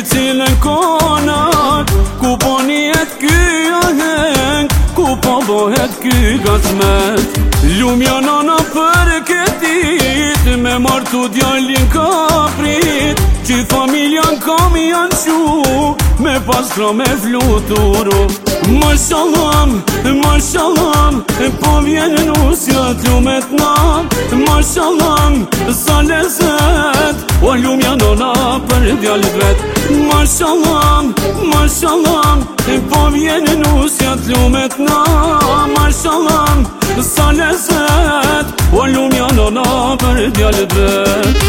cilën konat, ku po njet ky aheng, ku po bohet ky gazmet. Lumja nana për këtit, me martu djallin ka prit, që familjan kam janë qu, me pastro me fluturu. Mashallam, mashallam, po vjen nusjat lumet nam. Mashallam, sa lezet, o lumja nona për djallit vet. Mashallam, mashallam, po vjen nusjat lumet nam. Mashallam, sa lezet, o lumja nona për djallit vet.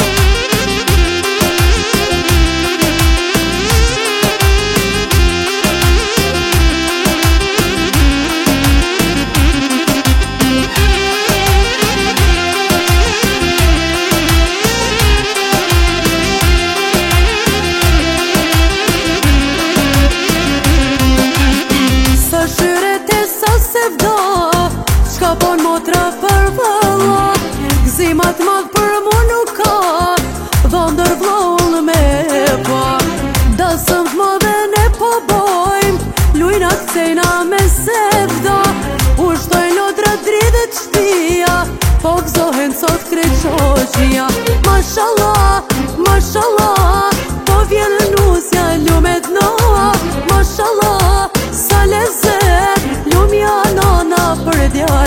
Qka pon motra për vëlla, gzimat madh për mu nuk ka, dhëndër vloll me pa. Dasëm t'madhe ne po bojm, lujna kcejna me sevda, ushtoj lodra dridhet shpia, po gzohen sot kreqoqia. Mashallah, mashallah, po vjen nusja lumet noa. Mashallah, sa lezet, lumja nona për djallin